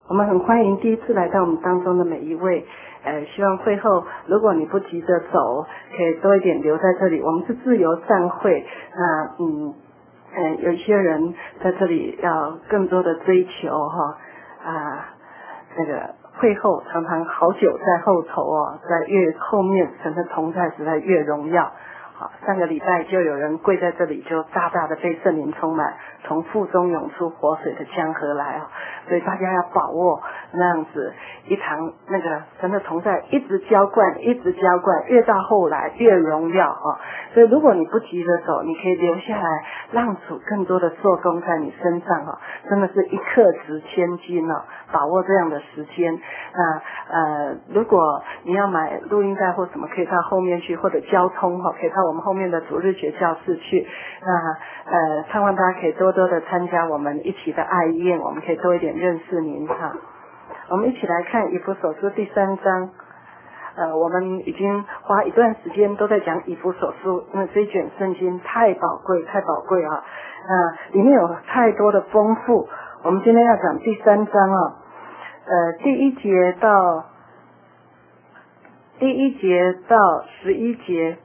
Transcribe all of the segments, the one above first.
我们很欢迎第一次来到我们当中的每一位，希望会后如果你不急着走，可以多一点留在这里。我们是自由散会，有一些人在这里要更多的追求那个会后常常好久在后头在越后面神的同在实在越荣耀。好，上个礼拜就有人跪在这里，就大大的被圣灵充满，从腹中涌出活水的江河来所以大家要把握那样子一堂那个神的同在一直浇灌，一直浇灌，越到后来越荣耀所以如果你不急着走，你可以留下来，让主更多的做工在你身上真的是一刻值千金把握这样的时间。如果你要买录音带或什么，可以到后面去，或者交通可以到我们后面的主日学教室去。盼望大家可以多多的参加我们一起的爱宴，我们可以多一点认识您我们一起来看以弗所书第3章。我们已经花一段时间都在讲以弗所书，因为这一卷圣经太宝贵里面有太多的丰富。我们今天要讲第3章第一节到11节，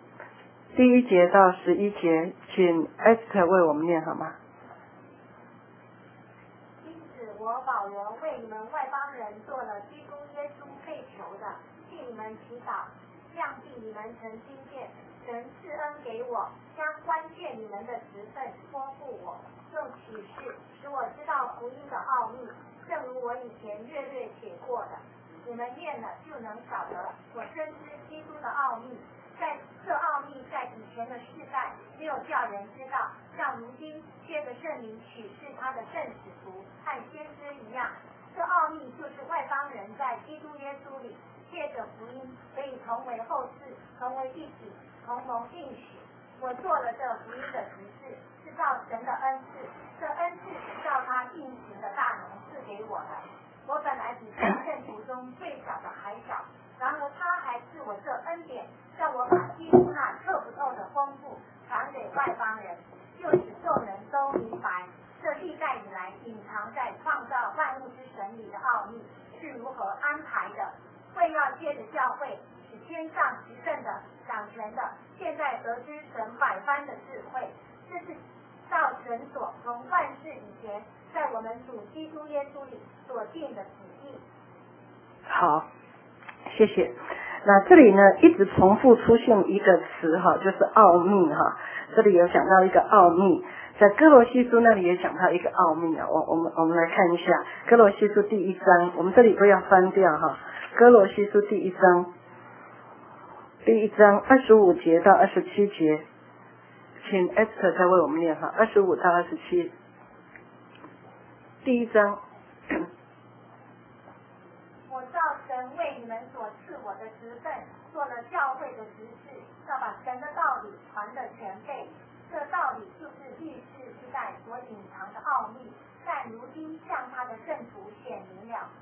请 Esther 为我们念好吗？ 因此我保罗为你们外邦人做了基督耶稣配求的，替你们祈祷，降替你们曾听见神赐恩给我，将关键你们的职分托付我，用启示使我知道福音的奥秘，正如我以前略写过的，你们念了就能晓得。我深知基督的奥秘，在这奥秘在以前的世代没有叫人知道，像如今借着圣灵启示他的圣使徒和先知一样。这奥秘就是外邦人在基督耶稣里借着福音可以同为后嗣，同为一体，同蒙应许。我做了这福音的执事，是照神的恩赐，这恩赐是照他运行的大能赐给我的。我本来比众圣徒中最小的还小，然而他还赐我这恩典，让我把基督那测不透的丰富传给外邦人，就使众人都明白这历代以来隐藏在创造万物之神里的奥秘是如何安排的，为要借着教会使天上执政的掌权的现在得知神百般的智慧，这是照神所从万事以前在我们主基督耶稣里所定的旨意。 好，谢谢。那这里呢一直重复出现一个词就是奥秘这里有讲到一个奥秘，在哥罗西书那里也讲到一个奥秘我们来看一下哥罗西书第1章，我们这里都要翻掉哥罗西书第1章25节到27节，请 Esther 再为我们念25到27。第1章。 我照神为你们所赐我的职分，做了教会的执事，要把神的道理传得全备。这道理就是历世之代所隐藏的奥秘，但如今向他的圣徒显明了。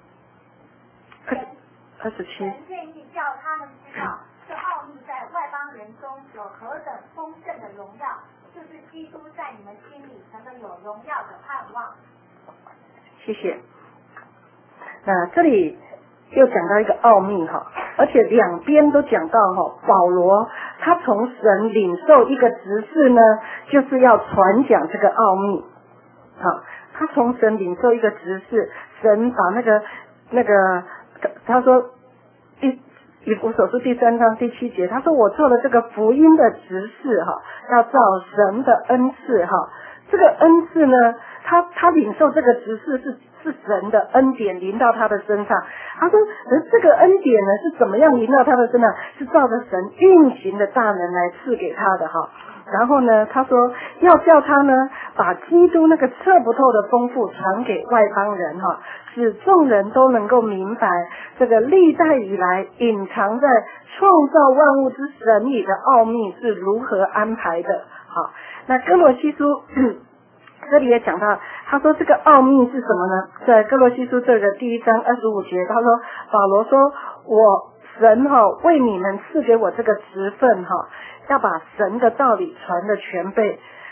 神愿意叫他们知道，这奥秘在外邦人中有何等丰盛的荣耀，就是基督在你们心里成了有荣耀的盼望。 谢谢。那这里又讲到一个奥秘而且两边都讲到保罗他从神领受一个职事呢，就是要传讲这个奥秘他从神领受一个职事，神把那个他说以弗所书第3章第7节，他说我做了这个福音的执事要照神的恩赐这个恩赐呢，他领受这个职事是神的恩典临到他的身上。他说这个恩典呢是怎么样临到他的身上，是照着神运行的大能来赐给他的然后呢他说要叫他呢把基督那个测不透的丰富传给外邦人使众人都能够明白这个历代以来隐藏在创造万物之神里的奥秘是如何安排的那哥罗西书这里也讲到，他说这个奥秘是什么呢？在哥罗西书这个第1章25节，他说保罗说我神为你们赐给我这个职分要把神的道理传得全备。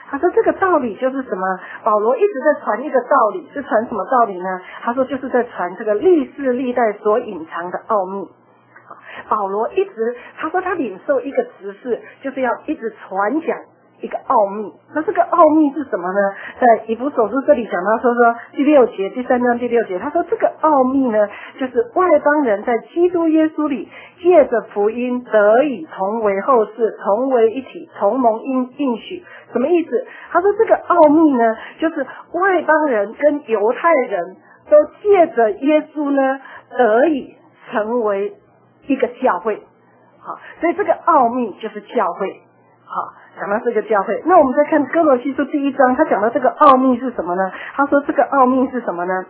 他说这个道理就是什么？保罗一直在传一个道理，是传什么道理呢？他说就是在传这个历世历代所隐藏的奥秘。保罗一直他说他领受一个职事，就是要一直传讲一个奥秘。那这个奥秘是什么呢？在以弗所书这里讲到说第6节，第3章第6节，他说这个奥秘呢，就是外邦人在基督耶稣里借着福音得以同为后世，同为一体，同蒙应许。什么意思？他说这个奥秘呢，就是外邦人跟犹太人都借着耶稣呢得以成为一个教会。好，所以这个奥秘就是教会。好，讲到这个教会，那我们再看哥罗西书第1章，他讲到这个奥秘是什么呢？他说这个奥秘是什么呢？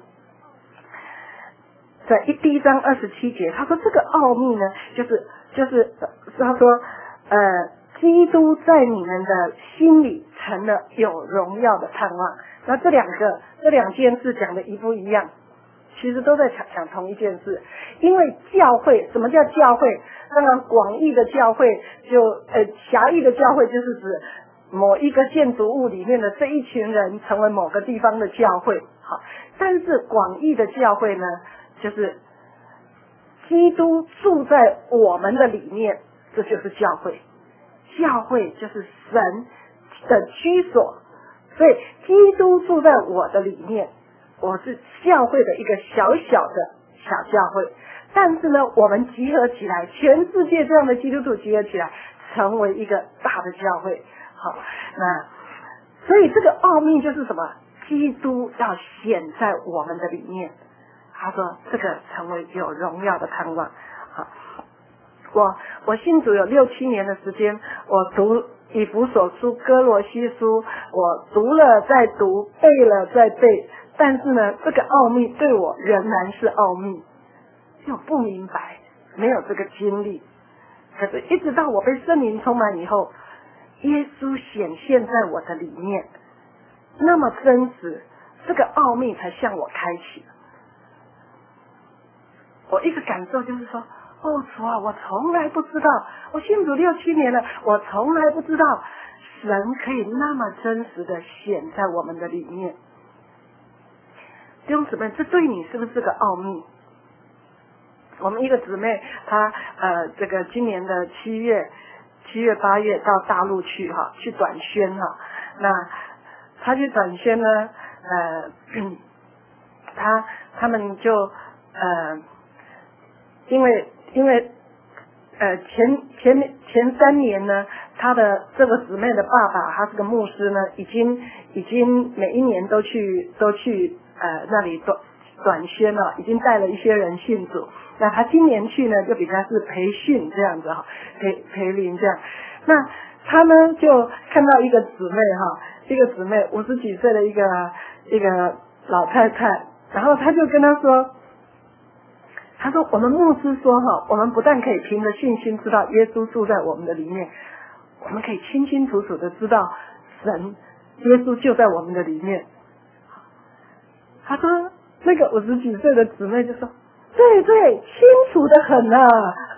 在第1章27节，他说这个奥秘呢，就是他说基督在你们的心里成了有荣耀的盼望。那这两件事讲的一不一样？其实都在讲同一件事。因为教会，什么叫教会？当然广义的教会就狭义的教会就是指某一个建筑物里面的这一群人成为某个地方的教会。好，但是广义的教会呢，就是基督住在我们的里面，这就是教会。教会就是神的居所，所以基督住在我的里面，我是教会的一个小小的小教会。但是呢，我们集合起来，全世界这样的基督徒集合起来，成为一个大的教会。好，那所以这个奥秘就是什么？基督要显在我们的里面。他说这个成为有荣耀的盼望。好，我信主有6、7年的时间，我读以弗所书、哥罗西书，我读了再读，背了再背，但是呢，这个奥秘对我仍然是奥秘，就不明白，没有这个经历。可是一直到我被圣灵充满以后，耶稣显现在我的里面，那么真实，这个奥秘才向我开启。我一个感受就是说，主啊，我从来不知道，我信主6、7年了，我从来不知道神可以那么真实的显在我们的里面。弟兄姊妹，这对你是不是个奥秘？我们一个姊妹，她这个今年的7月、8月到大陆去去短宣那她去短宣呢，他们就因为前3年呢，他的这个姊妹的爸爸，他是个牧师呢，已经每一年都去那里短宣了，已经带了一些人信主。那他今年去呢，就比较是培训这样子培灵这样。那他呢就看到一个姊妹一个姊妹50几岁的一个老太太，然后他就跟他说。他说我们牧师说我们不但可以凭着信心知道耶稣住在我们的里面，我们可以清清楚楚的知道神耶稣就在我们的里面。他说那个50几岁的姊妹就说对，清楚的很啊。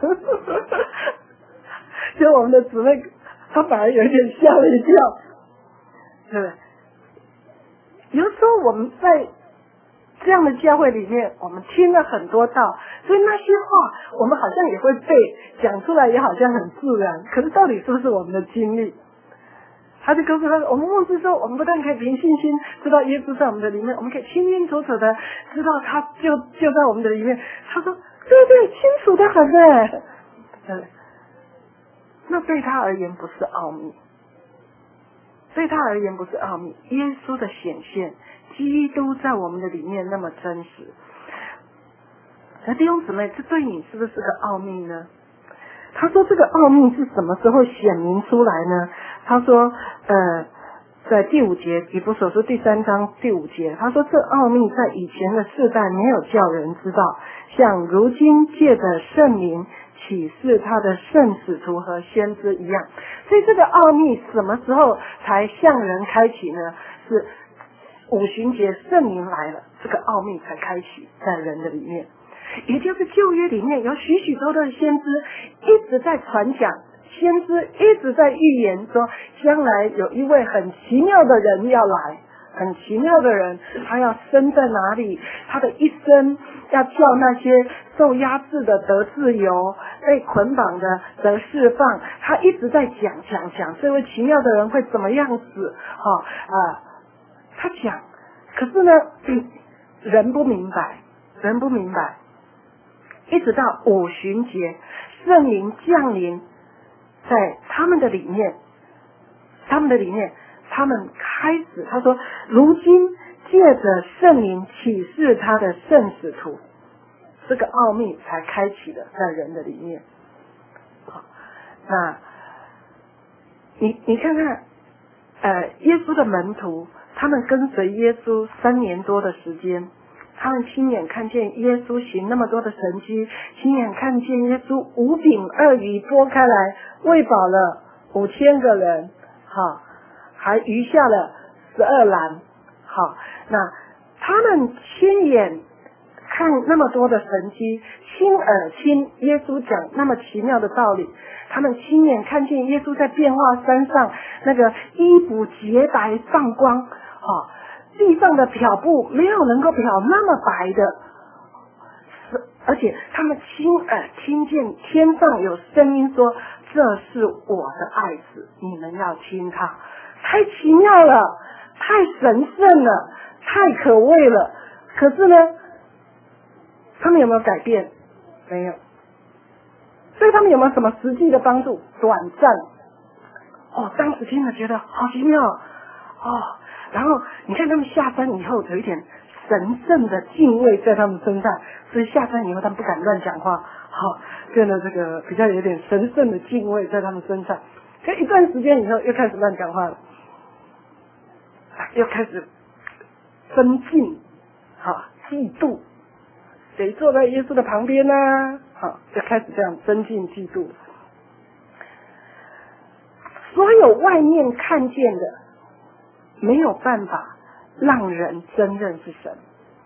就我们的姊妹她反而有点吓了一跳。对，有时候我们在这样的教会里面，我们听了很多道，所以那些话我们好像也会背，讲出来也好像很自然，可是到底是不是我们的经历？他就告诉他，我们牧师说，我们不但可以凭信心知道耶稣在我们的里面，我们可以清清楚楚的知道他就在我们的里面。他说对，清楚的很耶。那对他而言不是奥秘，对他而言不是奥秘，耶稣的显现，基督在我们的里面那么真实。那弟兄姊妹，这对你是不是个奥秘呢？他说这个奥秘是什么时候显明出来呢？他说在第5节，以弗所书第3章第5节，他说这奥秘在以前的世代没有叫人知道，像如今借着圣灵启示他的圣使徒和先知一样。所以这个奥秘什么时候才向人开启呢？是五旬节圣灵来了，这个奥秘才开启在人的里面。也就是旧约里面有许许多多的先知一直在传讲先知一直在预言说，将来有一位很奇妙的人要来，很奇妙的人，他要生在哪里？他的一生要叫那些受压制的得自由，被捆绑的得释放。他一直在讲这位奇妙的人会怎么样死？他讲，可是呢，人不明白，一直到五旬节，圣灵降临在他们的里面，他们开始，他说，如今借着圣灵启示他的圣使徒，这个奥秘才开启了在人的里面。好，那你看看，耶稣的门徒，他们跟随耶稣3年多的时间，他们亲眼看见耶稣行那么多的神迹，亲眼看见耶稣5饼2鱼拨开来喂饱了5000个人，好，还余下了12篮。好，那他们亲眼看那么多的神迹，亲耳听耶稣讲那么奇妙的道理，他们亲眼看见耶稣在变化山上那个衣服洁白放光，好，地上的漂布没有能够漂那么白的，而且他们亲耳听见天上有声音说，这是我的爱子，你们要听他。太奇妙了，太神圣了，太可畏了。可是呢，他们有没有改变？没有。对他们有没有什么实际的帮助？短暂。当时听了觉得好奇妙然后你看他们下山以后有一点神圣的敬畏在他们身上，所以下山以后他们不敢乱讲话，变得这个比较有点神圣的敬畏在他们身上。可一段时间以后又开始乱讲话了，又开始增进嫉妒，谁坐在耶稣的旁边呢？就开始这样增进嫉妒。所有外面看见的没有办法让人真认识神，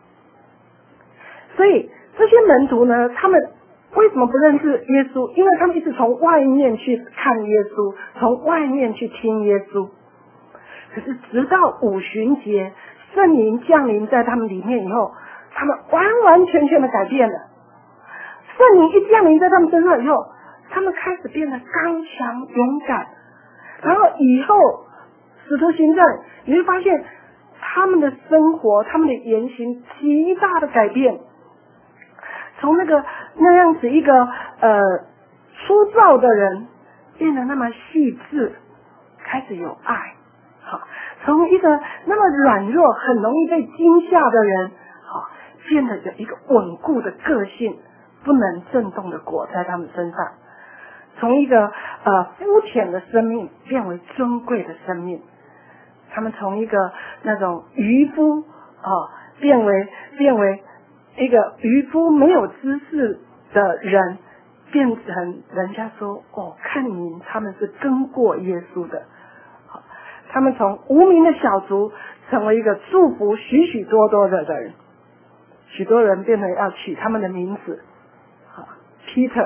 所以这些门徒呢，他们为什么不认识耶稣？因为他们一直从外面去看耶稣，从外面去听耶稣。可是直到五旬节，圣灵降临在他们里面以后，他们完完全全的改变了。圣灵一降临在他们身上以后，他们开始变得刚强勇敢。然后以后使徒行传你会发现他们的生活，他们的言行极大的改变，从那样子一个粗糙的人变得那么细致，开始有爱。从一个那么软弱很容易被惊吓的人，变得有一个稳固的个性，不能震动的果在他们身上。从一个肤浅的生命变为尊贵的生命，他们从一个那种渔夫变为一个渔夫没有知识的人，变成人家说看您他们是跟过耶稣的。他们从无名的小族成为一个祝福许许多多的人，许多人变成要取他们的名字，Peter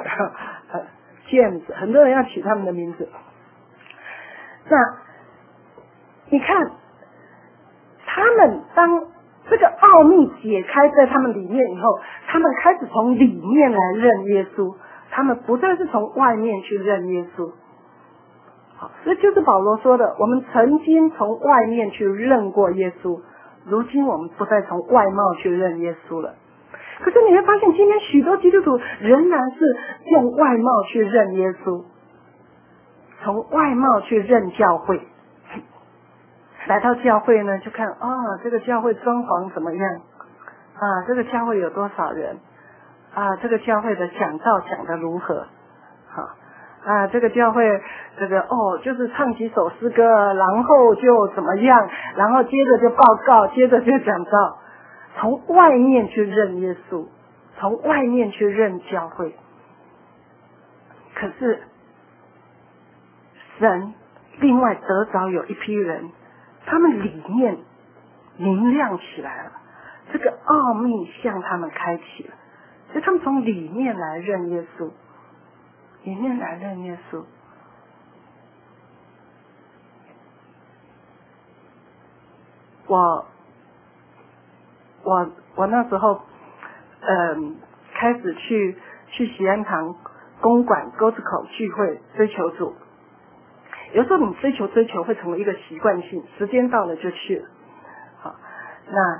James， 很多人要取他们的名字。那你看他们当这个奥秘解开在他们里面以后，他们开始从里面来认耶稣，他们不再是从外面去认耶稣。这就是保罗说的，我们曾经从外面去认过耶稣，如今我们不再从外貌去认耶稣了。可是你会发现今天许多基督徒仍然是用外貌去认耶稣，从外貌去认教会。来到教会呢，就看这个教会装潢怎么样这个教会有多少人这个教会的讲道讲得如何这个教会就是唱几首诗歌，然后就怎么样，然后接着就报告，接着就讲道。从外面去认耶稣，从外面去认教会。可是神另外得着有一批人，他们里面明亮起来了，这个奥秘向他们开启了，所以他们从里面来认耶稣，里面来认耶稣。 我那时候开始去喜安堂公馆沟子口聚会追求主。有时候你追求会成为一个习惯性，时间到了就去了。好，那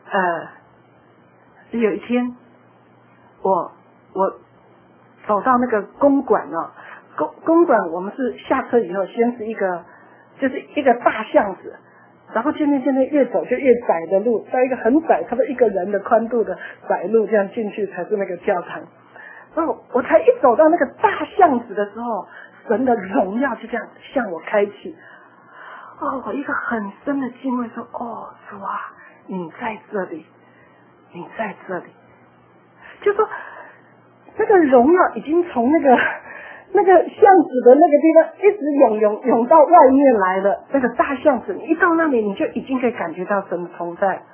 有一天我走到那个公馆公馆我们是下车以后先是一个大巷子，然后渐渐越走就越窄的路，到一个很窄差不多一个人的宽度的窄路，这样进去才是那个教堂。然后我才一走到那个大巷子的时候，神的荣耀就这样向我开启。我一个很深的敬畏说，主啊，你在这里，你在这里。就说那个荣耀已经从那个巷子的那个地方一直涌到外面来了。那个大巷子，你一到那里，你就已经可以感觉到神的同在。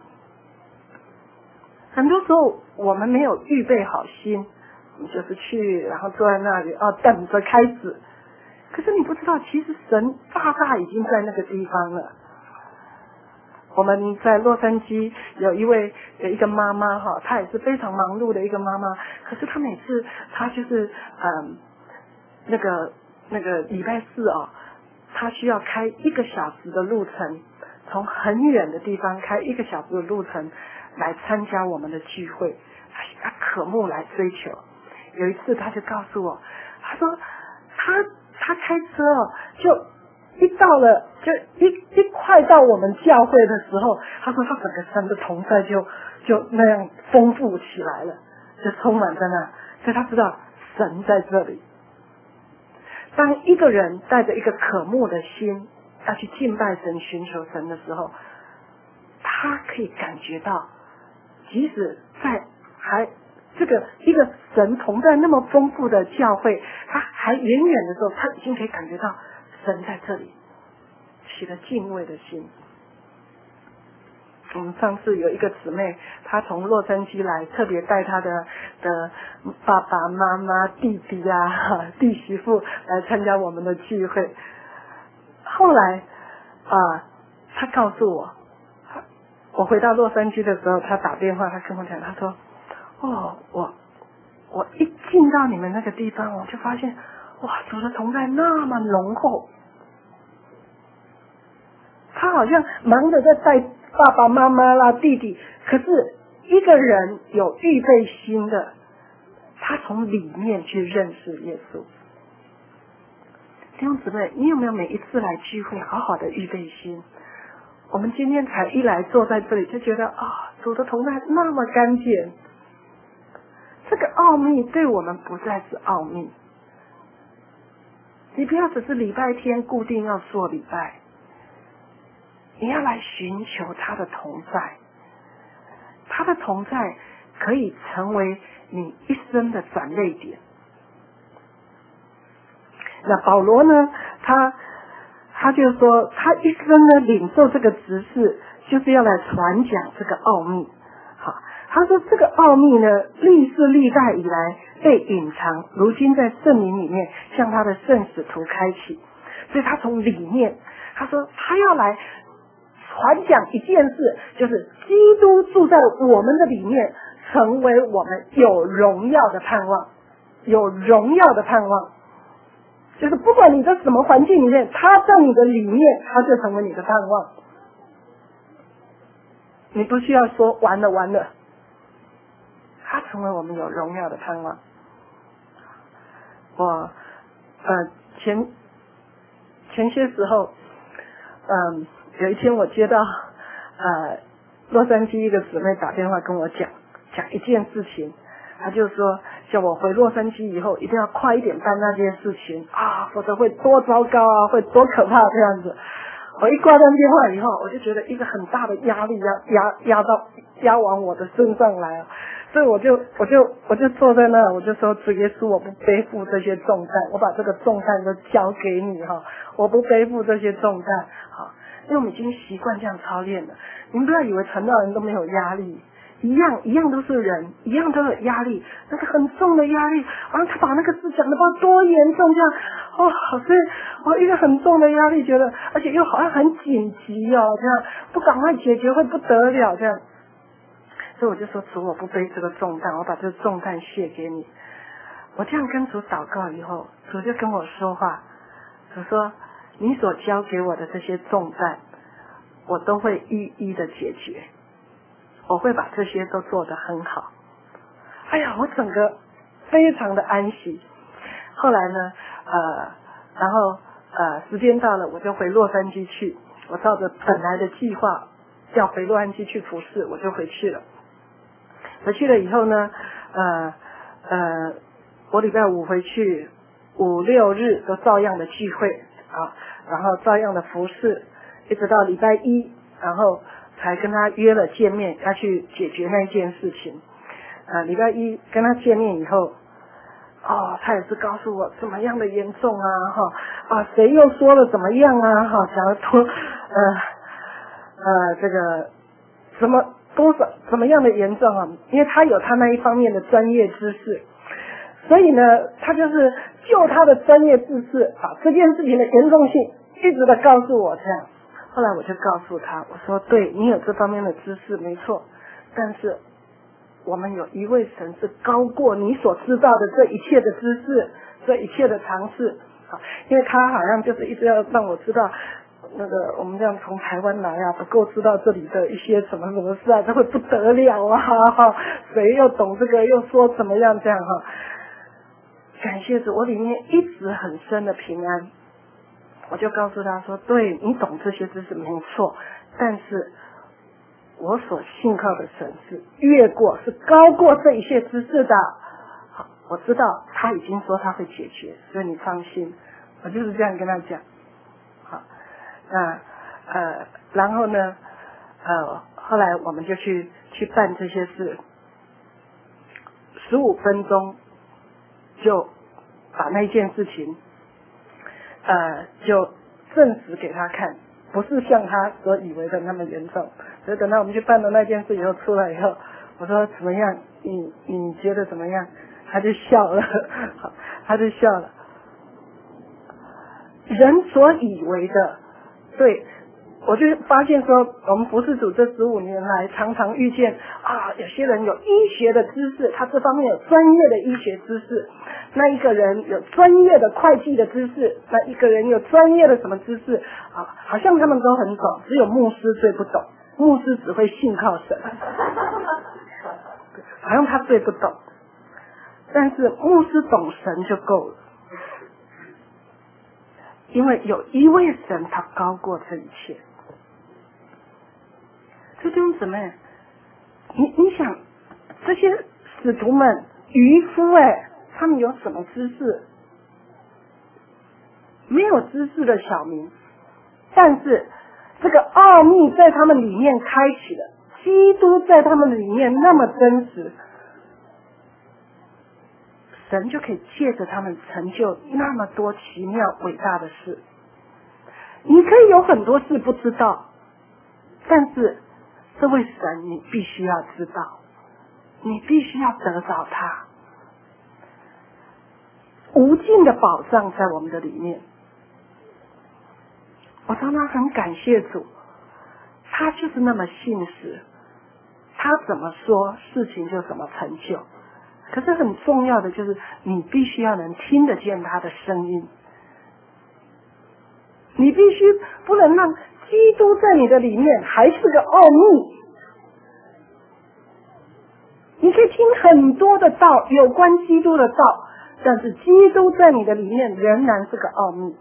很多时候我们没有预备好心，你就是去，然后坐在那里等着开始。可是你不知道，其实神大已经在那个地方了。我们在洛杉矶有一个妈妈她也是非常忙碌的一个妈妈，可是她每次她就是那个礼拜四她需要开1个小时的路程，从很远的地方开1个小时的路程来参加我们的聚会，她渴慕来追求。有一次她就告诉我，她说她开车就一到了，就一快到我们教会的时候，她说她整个神的同在就那样丰富起来了，就充满在那，所以她知道神在这里。当一个人带着一个渴慕的心要去敬拜神、寻求神的时候，他可以感觉到，即使在这个一个神同在那么丰富的教会，他还远远的时候，他已经可以感觉到神在这里，起了敬畏的心。我们上次有一个姊妹，她从洛杉矶来，特别带她的爸爸妈妈、弟弟弟媳妇来参加我们的聚会。后来她告诉我回到洛杉矶的时候，她打电话，她跟我讲，她说我一进到你们那个地方，我就发现主的同在那么浓厚。他好像忙着在带爸爸妈妈啦、弟弟，可是一个人有预备心的，他从里面去认识耶稣。弟兄姊妹，你有没有每一次来聚会好好的预备心？我们今天才一来坐在这里，就觉得主的同在那么干净。这个奥秘对我们不再是奥秘。你不要只是礼拜天固定要做礼拜，你要来寻求他的同在。他的同在可以成为你一生的转捩点。那保罗呢，他就说他一生呢领受这个职事，就是要来传讲这个奥秘。好，他说这个奥秘呢，历世历代以来被隐藏，如今在圣灵里面向他的圣使徒开启。所以他从里面，他说他要来传讲一件事，就是基督住在我们的里面，成为我们有荣耀的盼望。有荣耀的盼望，就是不管你在什么环境里面，他在你的里面，他就成为你的盼望。你不需要说完了，他成为我们有荣耀的盼望。我前些时候有一天我接到洛杉矶一个姊妹打电话跟我讲一件事情，她就说叫我回洛杉矶以后一定要快一点办那件事情否则会多糟糕会多可怕这样子。我一挂断电话以后，我就觉得一个很大的压力压往我的身上来所以我就坐在那，我就说主耶稣，我不背负这些重担，我把这个重担都交给你我不背负这些重担因为我们已经习惯这样操练了。你们不要以为传道人都没有压力， 一样都是人，一样都有压力，那个很重的压力。然后他把那个字讲的不知道多严重，这样所以我一个很重的压力，觉得而且又好像很紧急哦，这样不赶快解决会不得了这样。所以我就说主，我不背这个重担，我把这个重担卸给你。我这样跟主祷告以后，主就跟我说话，主说你所交给我的这些重担，我都会一一的解决，我会把这些都做得很好。哎呀，我整个非常的安息。后来呢然后时间到了，我就回洛杉矶去，我照着本来的计划要回洛杉矶去服侍，我就回去了。回去了以后呢我礼拜五回去，5、6日都照样的聚会然后照样的服侍，一直到礼拜一，然后才跟他约了见面，要去解决那件事情。礼拜一跟他见面以后，他也是告诉我怎么样的严重谁又说了怎么样讲得多这个怎么样的严重因为他有他那一方面的专业知识，所以呢他就是就他的专业知识把这件事情的严重性一直的告诉我这样。后来我就告诉他，我说对，你有这方面的知识没错，但是我们有一位神是高过你所知道的这一切的知识，这一切的常识因为他好像就是一直要让我知道那个我们这样从台湾来不够知道这里的一些什么什么事这会不得了谁又懂这个又说怎么样这样感谢主，我里面一直很深的平安。我就告诉他说，对，你懂这些知识没错，但是我所信靠的神是是高过这一切知识的。好，我知道他已经说他会解决，所以你放心。我就是这样跟他讲。好，然后呢后来我们就去办这些事，15分钟就把那件事情就证实给他看，不是像他所以为的那么严重。所以等到我们去办了那件事以后出来以后，我说怎么样？你觉得怎么样？他就笑了，他就笑了。人所以为的，对，我就发现说，我们服事主这15年来，常常遇见有些人有医学的知识，他这方面有专业的医学知识；那一个人有专业的会计的知识，那一个人有专业的什么知识好像他们都很懂，只有牧师最不懂，牧师只会信靠神，好像他最不懂，但是牧师懂神就够了。因为有一位神，他高过这一切。弟兄姊妹，你想这些使徒们、渔夫他们有什么知识？没有知识的小民，但是这个奥秘在他们里面开启了，基督在他们里面那么真实，神就可以借着他们成就那么多奇妙伟大的事。你可以有很多事不知道，但是这位神你必须要知道，你必须要得到他无尽的宝藏在我们的里面。我常常很感谢主，他就是那么信实，他怎么说事情就怎么成就。可是很重要的就是你必须要能听得见他的声音，你必须不能让基督在你的里面还是个奥秘。你可以听很多的道，有关基督的道，但是基督在你的里面仍然是个奥秘，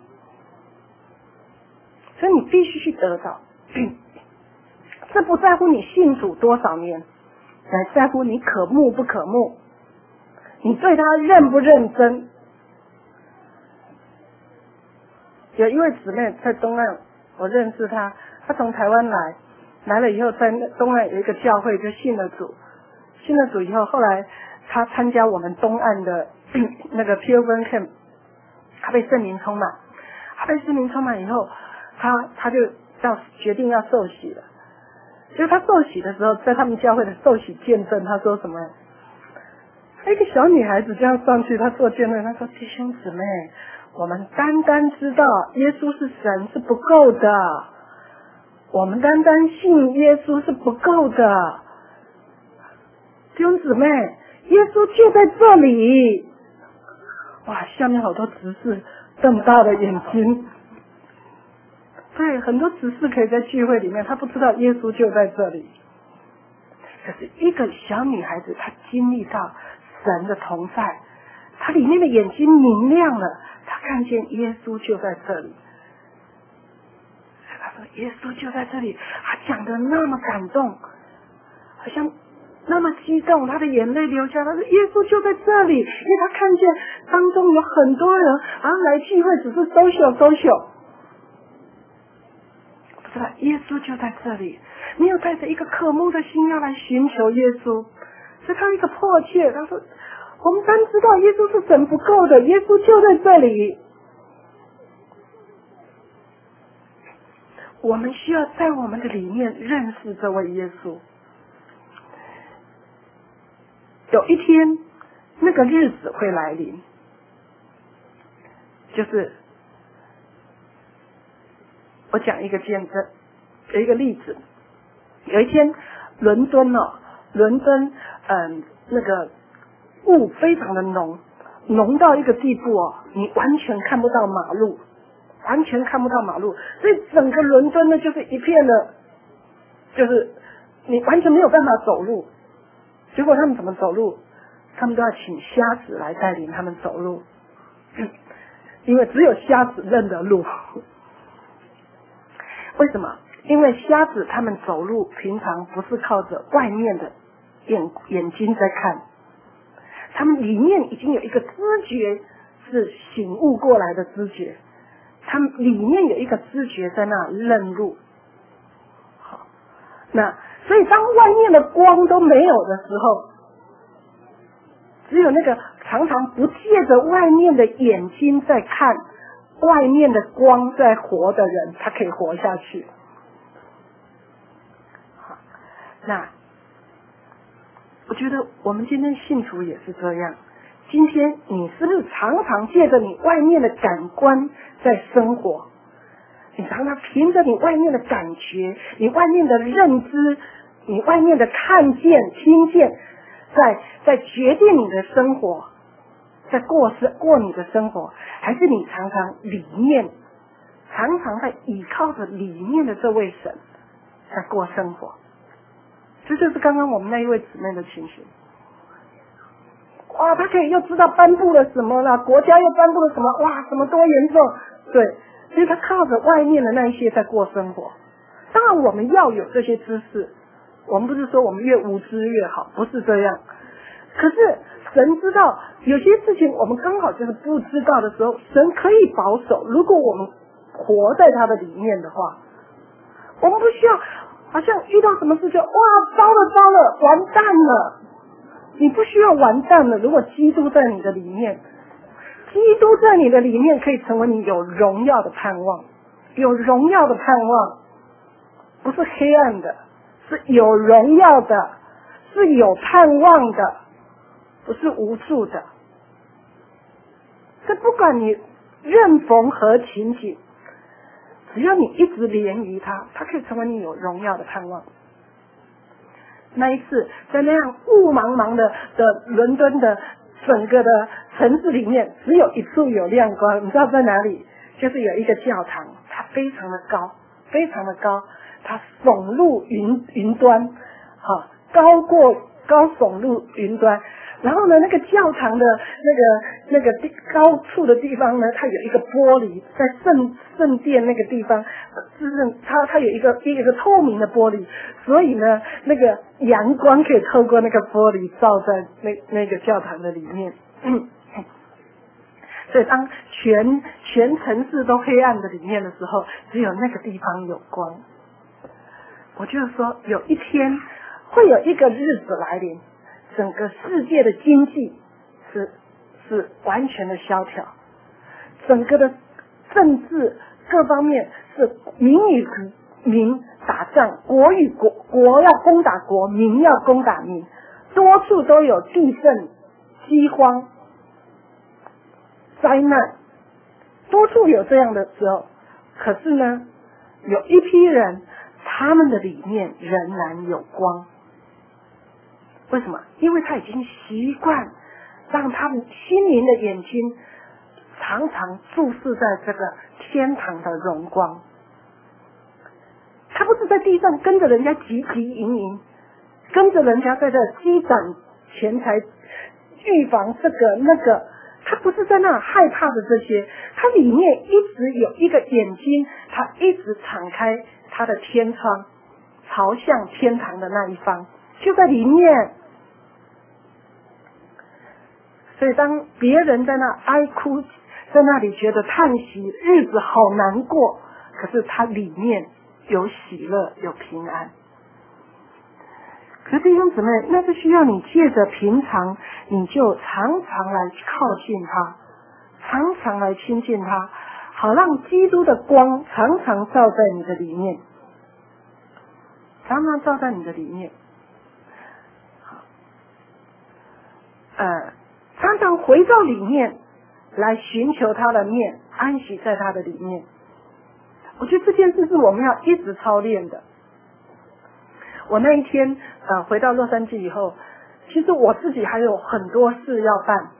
所以你必须去得到。这不在乎你信主多少年，乃在乎你可慕不可慕，你对他认不认真。有一位姊妹在东岸，我认识她，她从台湾来了以后，在东岸有一个教会就信了主以后，后来她参加我们东岸的那个 Pilgrim Camp， 她被圣灵充满，以后，她就决定要受洗了。 就是他受洗的时候，在他们教会的受洗见证，他说什么？一个小女孩子这样上去，她做见证，她说：“弟兄姊妹，我们单单知道耶稣是神是不够的，我们单单信耶稣是不够的。弟兄姊妹，耶稣就在这里。”哇，下面好多执事瞪大了眼睛。对，很多执事可以在聚会里面，他不知道耶稣就在这里。可是一个小女孩子，她经历到神的同在，她里面的眼睛明亮了，她看见耶稣就在这里。她说耶稣就在这里，她讲得那么感动，好像那么激动，她的眼泪流下。她说耶稣就在这里，因为她看见当中有很多人来聚会只是social，不知道耶稣就在这里。你有带着一个渴慕的心要来寻求耶稣，是他一个迫切。他说我们单知道耶稣是神不够的，耶稣就在这里。我们需要在我们的里面认识这位耶稣。有一天那个日子会来临，就是我讲一个见证，有一个例子。有一天伦敦那个雾非常的浓到一个地步你完全看不到马路，所以整个伦敦呢就是一片的，就是你完全没有办法走路。结果他们怎么走路？他们都要请瞎子来带领他们走路，因为只有瞎子认得路。为什么？因为瞎子他们走路平常不是靠着外面的眼睛在看，他们里面已经有一个知觉，是醒悟过来的知觉，他们里面有一个知觉在那认路。好，那所以当外面的光都没有的时候，只有那个常常不借着外面的眼睛在看外面的光在活的人，他可以活下去。那我觉得我们今天信徒也是这样。今天你是不是常常借着你外面的感官在生活？你常常凭着你外面的感觉，你外面的认知，你外面的看见听见，在决定你的生活，在过你的生活，还是你常常在依靠着里面的这位神在过生活？这就是刚刚我们那一位姊妹的情形。哇，他可以又知道颁布了什么了，国家又颁布了什么，哇，什么多严重。对，所以他靠着外面的那一些在过生活。当然我们要有这些知识，我们不是说我们越无知越好，不是这样。可是神知道有些事情我们刚好就是不知道的时候，神可以保守。如果我们活在他的里面的话，我们不需要好像遇到什么事就哇糟了完蛋了。你不需要完蛋了，如果基督在你的里面，基督在你的里面可以成为你有荣耀的盼望。有荣耀的盼望不是黑暗的，是有荣耀的，是有盼望的，不是无助的。这不管你任逢何情景，只要你一直连于他，他可以成为你有荣耀的盼望。那一次在那样雾茫茫的伦敦的整个的城市里面，只有一处有亮光，你知道在哪里？就是有一个教堂，它非常的高，它耸入云端，高耸入云端。然后呢，那个教堂的那个高处的地方呢，它有一个玻璃，在圣殿那个地方，就是它有一个透明的玻璃，所以呢，那个阳光可以透过那个玻璃照在那个教堂的里面。所以当全城市都黑暗的里面的时候，只有那个地方有光。我就是说，有一天会有一个日子来临，整个世界的经济是完全的萧条，整个的政治各方面是民与民打仗，国与国要攻打国，民要攻打民，多处都有地震、饥荒、灾难，多处有这样的时候。可是呢，有一批人，他们的里面仍然有光。为什么？因为他已经习惯让他们心灵的眼睛常常注视在这个天堂的荣光。他不是在地上跟着人家汲汲营营，跟着人家在这积攒钱财，预防这个那个，他不是在那害怕的这些，他里面一直有一个眼睛，他一直敞开他的天窗，朝向天堂的那一方，就在里面。所以当别人在那哀哭，在那里觉得叹息，日子好难过，可是他里面有喜乐，有平安。可是弟兄姊妹，那是需要你借着平常，你就常常来靠近他，常常来亲近他，好让基督的光常常照在你的里面，常常照在你的里面。常常回到里面来寻求他的面，安息在他的里面。我觉得这件事是我们要一直操练的。我那一天回到洛杉矶以后，其实我自己还有很多事要办，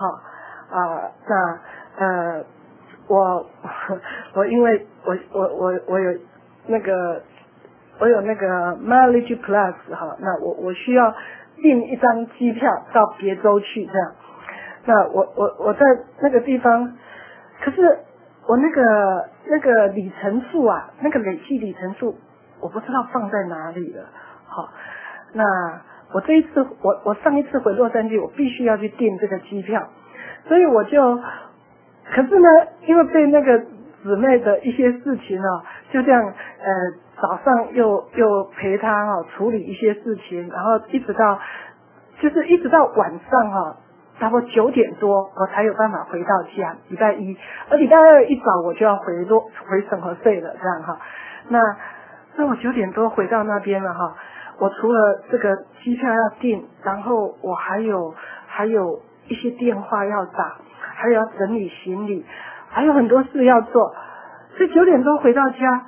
我因为我有那个Mileage Plus 那我需要订一张机票到别州去这样。那我在那个地方，可是我那个里程数啊，那个累计里程数，我不知道放在哪里了。好，那我这一次我上一次回洛杉矶，我必须要去订这个机票，所以我就，可是呢，因为被那个姊妹的一些事情就这样早上又陪她处理一些事情，然后一直到晚上差不多9点多我才有办法回到家，礼拜一，而礼拜二一早我就要回省河睡了这样那我9点多回到那边了我除了这个机票要订，然后我还有一些电话要打，还有要整理行李，还有很多事要做，所以9点多回到家，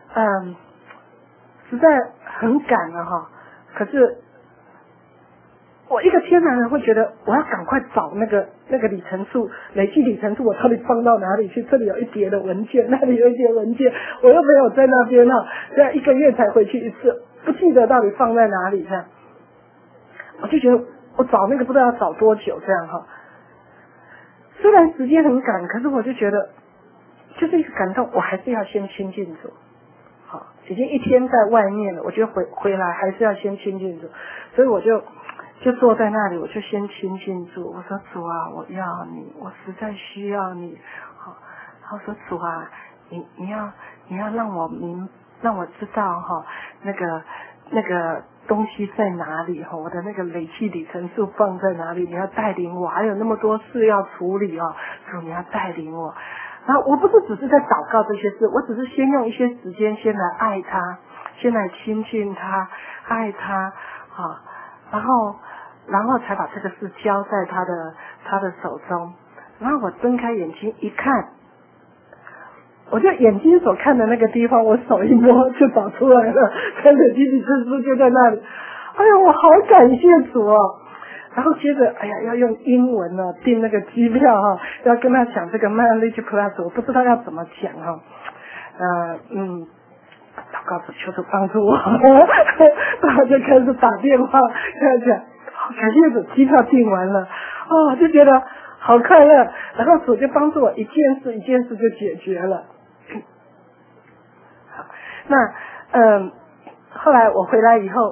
实在很赶了可是我一个天然人会觉得我要赶快找那个里程数，累计里程数我到底放到哪里去？这里有一叠的文件，那里有一叠文件，我又没有在那边这样1个月才回去一次，不记得到底放在哪里这样。我就觉得我找那个不知道要找多久这样虽然时间很赶，可是我就觉得就是一个感动，我还是要先亲近主。已经一天在外面了，我觉得回来还是要先亲近主，所以我就坐在那里，我就先亲近主，我说主啊，我要你，我实在需要你。然后说主啊，你要让我知道那个东西在哪里我的那个累计里程数放在哪里？你要带领我，还有那么多事要处理主你要带领我。然后我不是只是在祷告这些事，我只是先用一些时间先来爱他，先来亲近他，爱他然后才把这个事交在他的手中。然后我睁开眼睛一看，我就眼睛所看的那个地方，我手一摸就找出来了，看着基底证书就在那里。哎呀，我好感谢主然后接着要用英文订那个机票要跟他讲这个 Mileage Plus， 我不知道要怎么讲祷告主，求主帮助我然后就开始打电话跟他讲，感谢主，机票订完了就觉得好快乐，然后主就帮助我一件事一件事就解决了。好，那后来我回来以后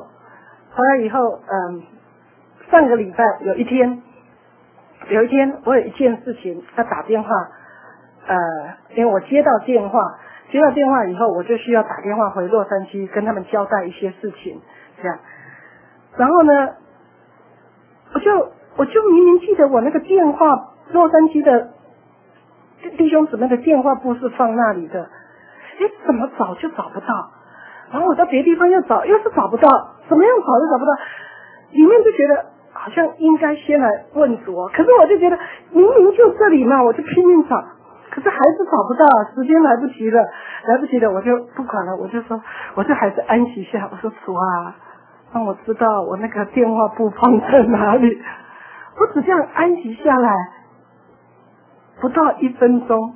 上个礼拜有一天我有一件事情要打电话，因为我接到电话以后，我就需要打电话回洛杉矶跟他们交代一些事情这样。然后呢我就明明记得我那个电话，洛杉矶的弟兄姊妹的电话簿是放那里的，怎么找就找不到。 然后我到别的地方又找，又是找不到，怎么样找都找不到，里面就觉得好像应该先来问主哦。可是我就觉得明明就这里嘛，我就拼命找，可是还是找不到，时间来不及了，我就不管了，我就说，我就还是安息下，我说主啊，让我知道我那个电话簿放在哪里。我只这样安息下来，不到一分钟，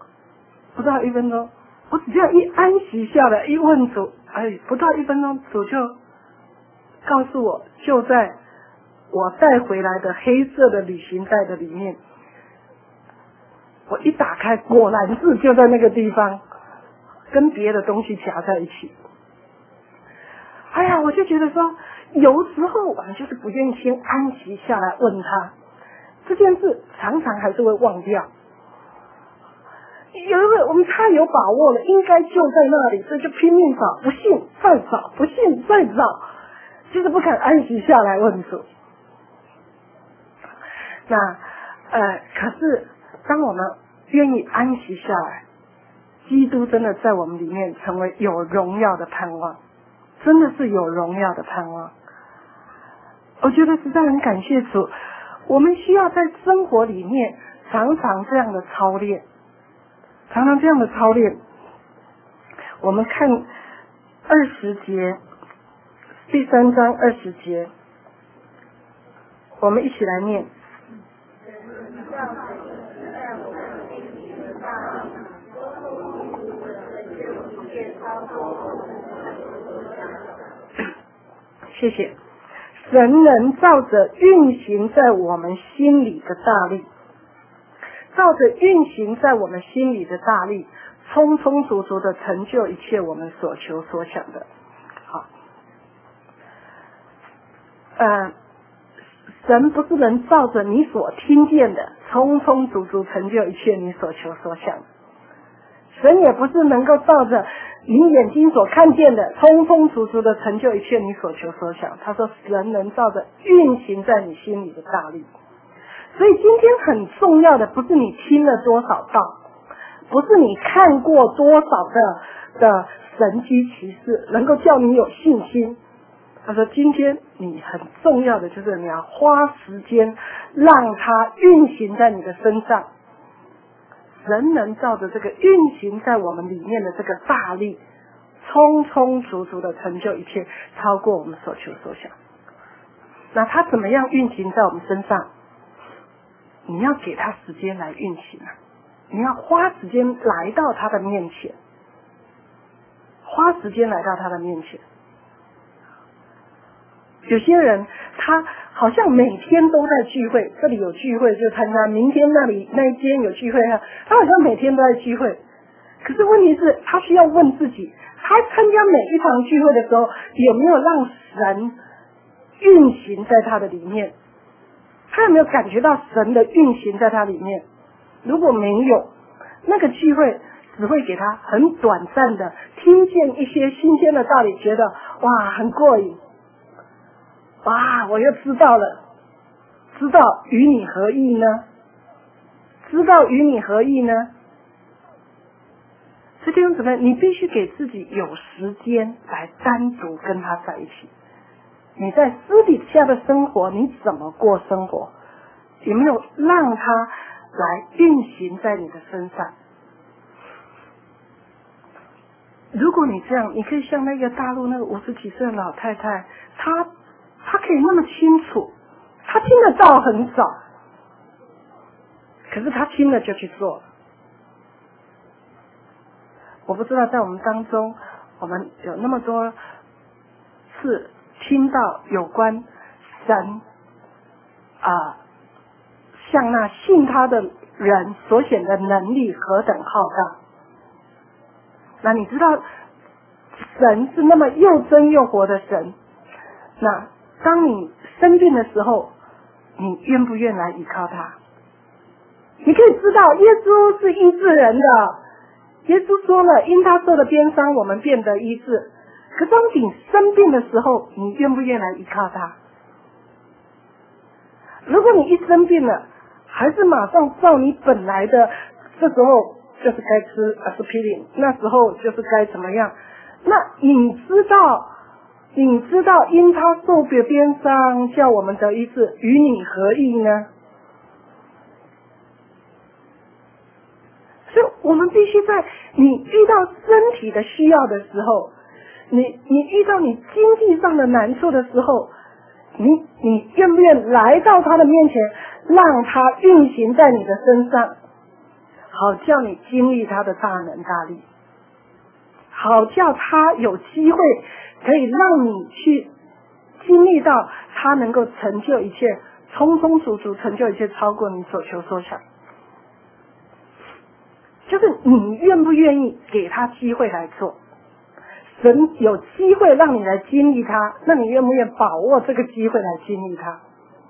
我只这样一安息下来，一问主，不到1分钟，主就告诉我，就在我带回来的黑色的旅行袋的里面。我一打开，果然是就在那个地方，跟别的东西夹在一起。哎呀，我就觉得说，有时候我们就是不愿意先安息下来问他这件事，常常还是会忘掉。有一个我们太有把握了，应该就在那里，所以就拼命找，不信再找，不信再找，就是不肯安息下来问主。那可是当我们愿意安息下来，基督真的在我们里面成为有荣耀的盼望，真的是有荣耀的盼望。我觉得实在很感谢主，我们需要在生活里面常常这样的操练，我们看20节，第3章20节，我们一起来念。谢谢。神能照着运行在我们心里的大力，充充足足的成就一切我们所求所想的。好，神不是能照着你所听见的充充足足成就一切你所求所想的，神也不是能够照着你眼睛所看见的充充足足的成就一切你所求所想。他说神能照着运行在你心里的大力。所以今天很重要的不是你听了多少道，不是你看过多少的神迹奇事能够叫你有信心。他说今天你很重要的就是你要花时间让它运行在你的身上。神能照着这个运行在我们里面的这个大力，充充足足的成就一切，超过我们所求所想。那他怎么样运行在我们身上？你要给他时间来运行啊，你要花时间来到他的面前，有些人他好像每天都在聚会，这里有聚会就参加，明天那一间有聚会，他好像每天都在聚会。可是问题是他需要问自己，他参加每一场聚会的时候有没有让神运行在他的里面，他有没有感觉到神的运行在他里面？如果没有，那个聚会只会给他很短暂的听见一些新鲜的道理，觉得哇很过瘾，哇我又知道了，知道与你何意呢？所以弟兄姊妹，你必须给自己有时间来单独跟他在一起。你在私底下的生活，你怎么过生活？有没有让他来运行在你的身上？如果你这样，你可以像那个大陆那个50几岁的老太太，她可以那么清楚，她听得到很早，可是她听了就去做了。我不知道在我们当中，我们有那么多次听到有关神向那信他的人所显的能力何等浩大。那你知道神是那么又真又活的神，那当你生病的时候，你愿不愿来依靠他？你可以知道耶稣是医治人的，耶稣说了因他受的鞭伤我们便得医治。可当你生病的时候，你愿不愿来依靠他？如果你一生病了，还是马上照你本来的，这时候就是该吃阿司匹林，那时候就是该怎么样， 那你知道因他受别鞭伤，叫我们得医治，与你何异呢？所以我们必须在你遇到身体的需要的时候，你遇到你经济上的难处的时候，你愿不愿来到他的面前，让他运行在你的身上，好叫你经历他的大能大力，好叫他有机会可以让你去经历到他能够成就一切，充充足足成就一切，超过你所求所想。就是你愿不愿意给他机会来做？神有机会让你来经历他，那你愿不愿意把握这个机会来经历他？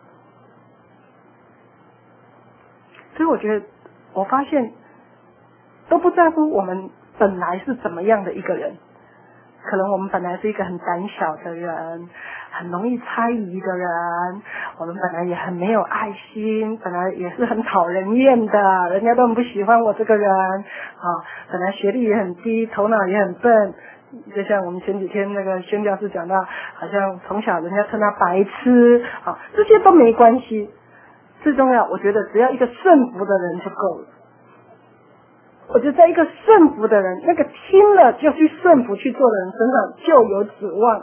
所以我发现都不在乎我们本来是怎么样的一个人，可能我们本来是一个很胆小的人，很容易猜疑的人，我们本来也很没有爱心，本来也是很讨人厌的，人家都很不喜欢我这个人啊，本来学历也很低，头脑也很笨，就像我们前几天那个宣教士讲到，好像从小人家称他白痴啊，这些都没关系，最重要我觉得只要一个顺服的人就够了。我觉得在一个顺服的人，那个听了就去顺服去做的人身上就有指望，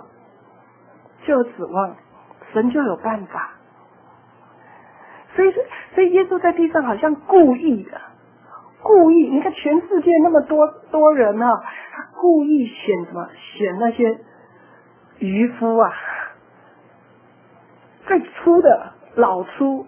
神就有办法。所以耶稣在地上好像故意，你看全世界那么多人啊，他故意选那些渔夫啊，最粗的老粗，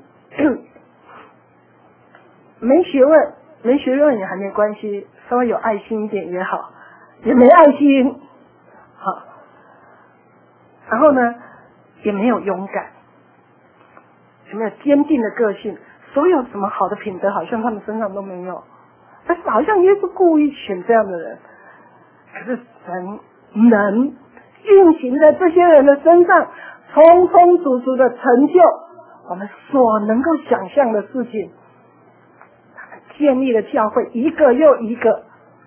没学问也还没关系，稍微有爱心一点也好，也没爱心，好，然后呢，也没有勇敢，也没有坚定的个性，所有什么好的品德好像他们身上都没有，但是好像耶稣故意选这样的人，可是神能运行在这些人的身上，充充足足的成就我们所能够想象的事情。建立了教会一个又一个，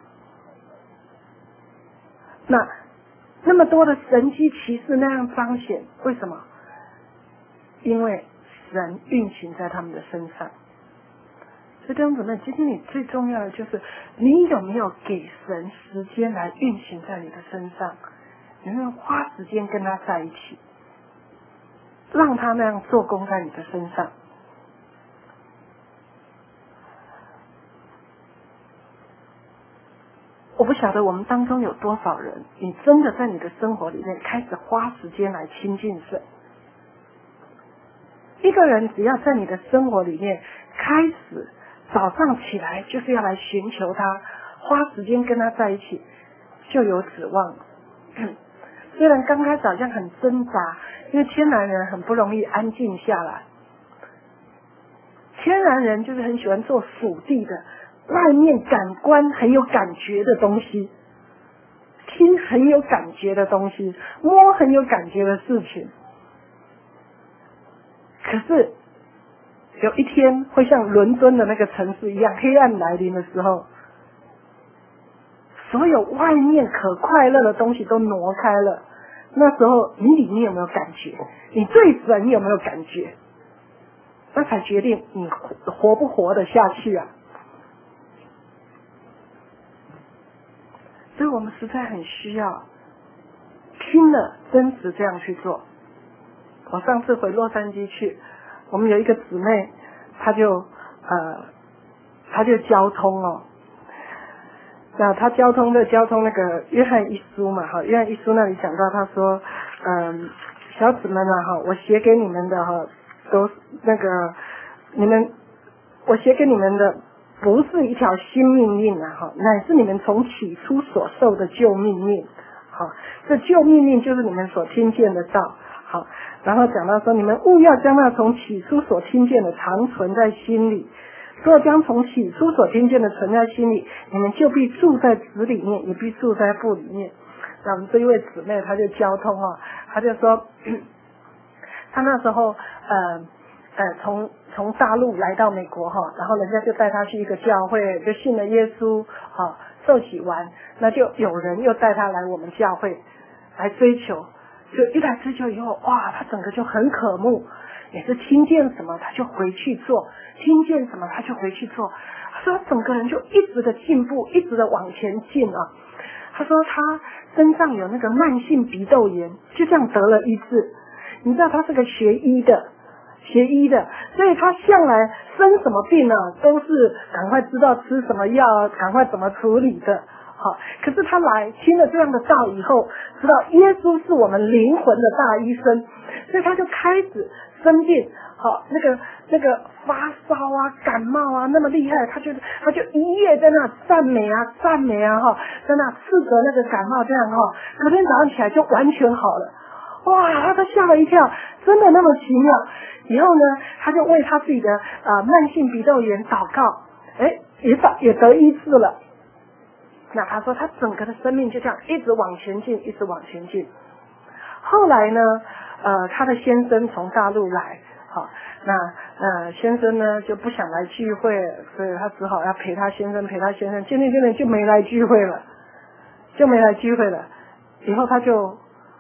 那么多的神迹奇事那样彰显，为什么？因为神运行在他们的身上。所以弟兄姊妹，今天你最重要的就是你有没有给神时间来运行在你的身上，有没有花时间跟他在一起，让他那样做工在你的身上。我不晓得我们当中有多少人，你真的在你的生活里面开始花时间来亲近神。一个人只要在你的生活里面开始早上起来就是要来寻求他，花时间跟他在一起，就有指望。虽然刚开始好像很挣扎，因为天然人很不容易安静下来，天然人就是很喜欢做属地的，外面感官很有感觉的东西，听很有感觉的东西，摸很有感觉的事情。可是有一天会像伦敦的那个城市一样，黑暗来临的时候，所有外面可快乐的东西都挪开了，那时候你里面有没有感觉？你对神有没有感觉？那才决定你活不活得下去啊！所以我们实在很需要听了真实这样去做。我上次回洛杉矶去，我们有一个姊妹，她就交通哦，那她交通那个约翰一书嘛，哈，约翰一书那里讲到，他说，小子们啊，哈，我写给你们的哈，都那个我写给你们的不是一条新命令啊，哈，乃是你们从起初所受的旧命令，好，这旧命令就是你们所听见的道，好，然后讲到说，你们务要将那从起初所听见的常存在心里，若将从起初所听见的存在心里，你们就必住在子里面，也必住在父里面。那我们这一位姊妹，她就交通啊，她就说，她那时候从从大陆来到美国哈，然后人家就带他去一个教会，就信了耶稣，受洗完，那就有人又带他来我们教会来追求，就一来追求以后，哇，他整个就很渴慕，也是听见什么他就回去做，听见什么他就回去做。他说他整个人就一直的进步，一直的往前进啊。他说他身上有那个慢性鼻窦炎，就这样得了医治。你知道他是个学医的，所以他向来生什么病呢，都是赶快知道吃什么药，赶快怎么处理的。好，可是他来听了这样的道以后，知道耶稣是我们灵魂的大医生，所以他就开始生病。好，那个发烧啊、感冒啊那么厉害，他就一夜在那赞美啊在那斥责那个感冒这样隔天早上起来就完全好了。哇，他吓了一跳，真的那么奇妙。以后呢，他就为他自己的慢性鼻窦炎祷告，也得医治了。那他说他整个的生命就这样一直往前进，一直往前进。后来呢，他的先生从大陆来，好，那先生呢就不想来聚会，所以他只好要陪他先生，渐渐就没来聚会了，以后他就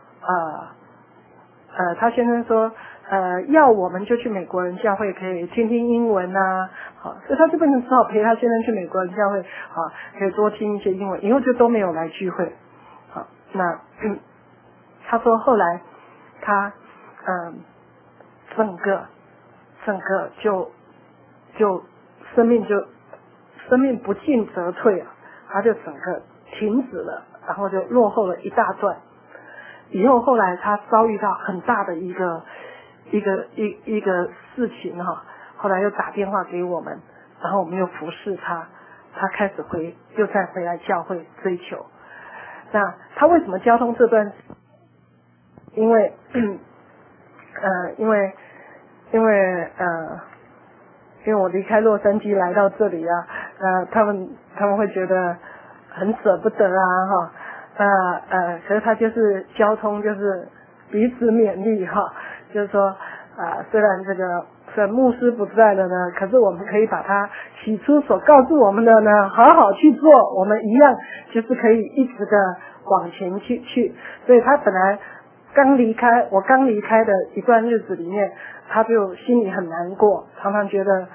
他先生说要我们就去美国人教会可以听听英文啊，好，所以他就变成只好陪他先生去美国人教会，好，可以多听一些英文，以后就都没有来聚会。好，那他说后来他整个就生命不进则退啊，他就整个停止了，然后就落后了一大段。以后后来他遭遇到很大的一个事情哈，后来又打电话给我们，然后我们又服侍他开始又再回来教会追求。那他为什么交通这段？因为我离开洛杉矶来到这里啊，他们会觉得很舍不得啊哈。可是他就是交通就是彼此勉励哈，就是说虽然牧师不在了呢，可是我们可以把他起初所告诉我们的呢好好去做，我们一样就是可以一直的往前去。所以他本来我刚离开的一段日子里面，他就心里很难过，常常觉得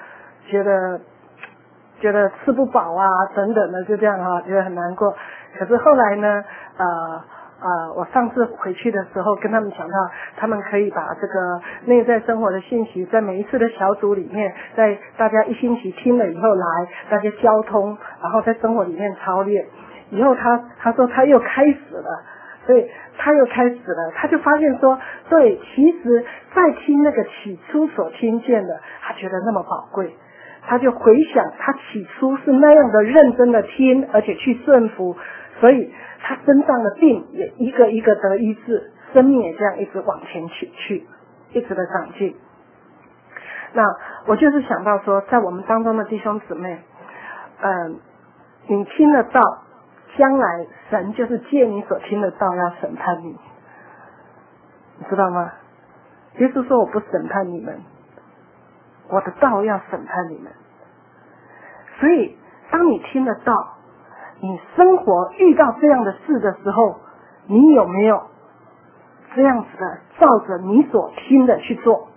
吃不饱啊等等的，就这样觉得很难过。可是后来呢我上次回去的时候跟他们讲到，他们可以把这个内在生活的信息在每一次的小组里面，在大家一星期听了以后来大家交通，然后在生活里面操练。以后他说他又开始了，所以他就发现说，对，其实在听那个起初所听见的，他觉得那么宝贵。他就回想他起初是那样的认真的听，而且去顺服，所以他身上的病也一个一个得医治，生命也这样一直往前去，一直的长进。那我就是想到说，在我们当中的弟兄姊妹，你听得到，将来神就是借你所听的道要审判你，你知道吗？耶稣说我不审判你们，我的道要审判你们。所以当你听得到，你生活遇到这样的事的时候，你有没有这样子的照着你所听的去做？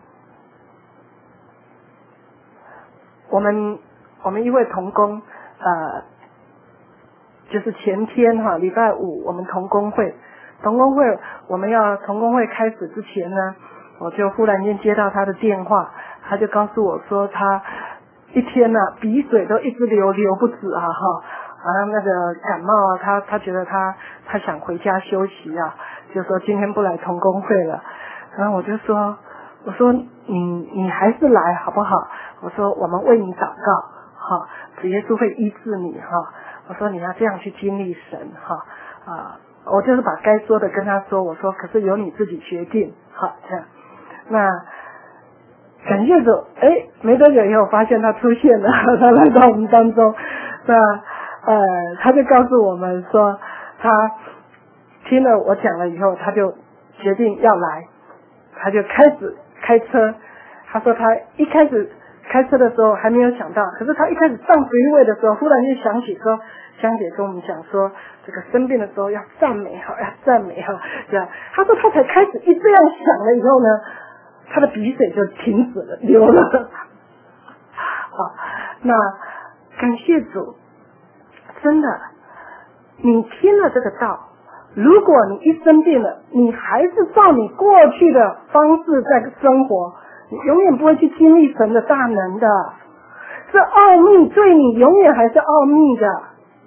我们一位同工就是前天礼拜五我们同工会我们要同工会开始之前呢，我就忽然间接到他的电话，他就告诉我说他一天鼻水都一直流不止那个感冒他觉得他想回家休息就说今天不来同工会了。然后我说你还是来好不好？我说我们为你祷告主耶稣会医治你我说你要这样去经历神我就是把该说的跟他说，我说可是由你自己决定这样。那感谢主，没多久以后发现他出现了，他来到我们当中。那他就告诉我们说，他听了我讲了以后，他就决定要来，他就开始开车， 他说他一开始开车的时候还没有想到，可是他一开始上freeway的时候，忽然就想起说，香姐跟我们讲说，这个生病的时候要赞美哈，要赞美哈，这样。他说他才开始一这样想了以后呢，他的鼻水就停止了，流了。好，那感谢主，真的，你听了这个道，如果你一生病了，你还是照你过去的方式在生活，你永远不会去经历神的大能的。这奥秘对你永远还是奥秘的。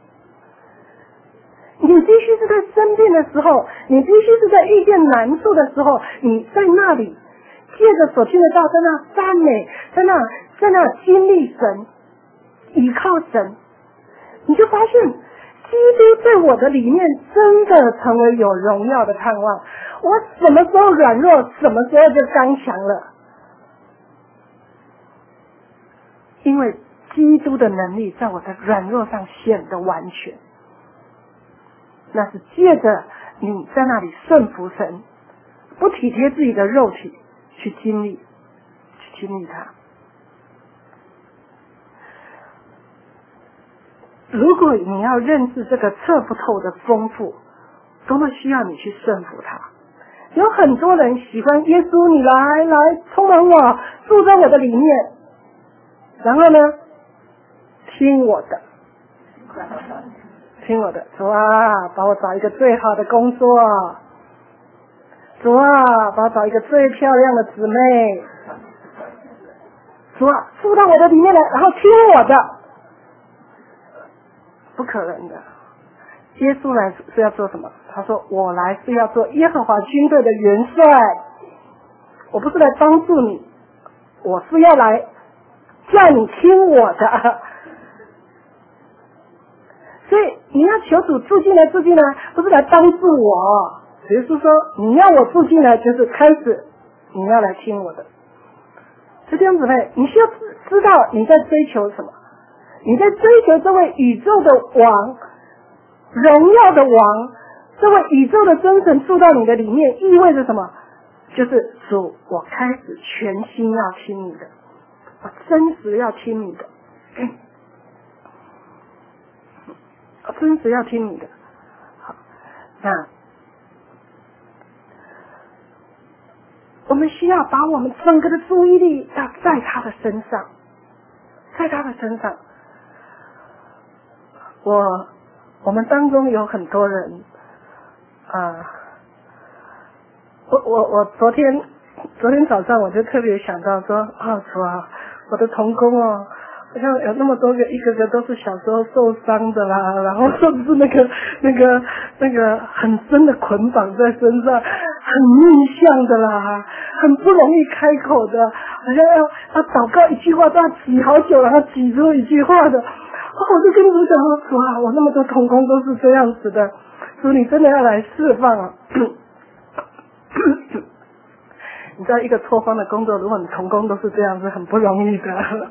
你必须是在生病的时候，你必须是在遇见难处的时候，你在那里借着所听的道，在那赞美，在那经历神，依靠神，你就发现基督在我的里面真的成为有荣耀的盼望。我什么时候软弱，什么时候就刚强了。因为基督的能力在我的软弱上显得完全，那是借着你在那里顺服神，不体贴自己的肉体去经历它。如果你要认识这个测不透的丰富，多么需要你去顺服它。有很多人喜欢耶稣，你来充满我，住在我的里面，然后呢，听我的，主啊，把我找一个最好的工作，主啊，把我找一个最漂亮的姊妹，主啊，住到我的里面来，然后听我的。不可能的。耶稣来是要做什么？他说我来是要做耶和华军队的元帅，我不是来帮助你，我是要来叫你听我的。所以你要求主住进来，不是来帮助我。耶稣说你要我住进来，就是开始你要来听我的。是这样子的，你需要知道你在追求什么，你在追求这位宇宙的王，荣耀的王，这位宇宙的真神住到你的里面，意味着什么？就是主，我开始全心要听你的，我真实要听你的，我真实要听你的。好，那我们需要把我们整个的注意力要在他的身上，在他的身上。我们当中有很多人我昨天早上我就特别想到说主啊，我的同工好像有那么多个，一个个都是小时候受伤的啦，然后甚至那个很深的捆绑在身上，很逆向的啦，很不容易开口的，好像要祷告一句话都要挤好久，然后挤出一句话的。我就跟主讲说，主啊，我那么多同工都是这样子的，主你真的要来释放啊！你知道一个拓荒的工作，如果你同工都是这样，是很不容易的。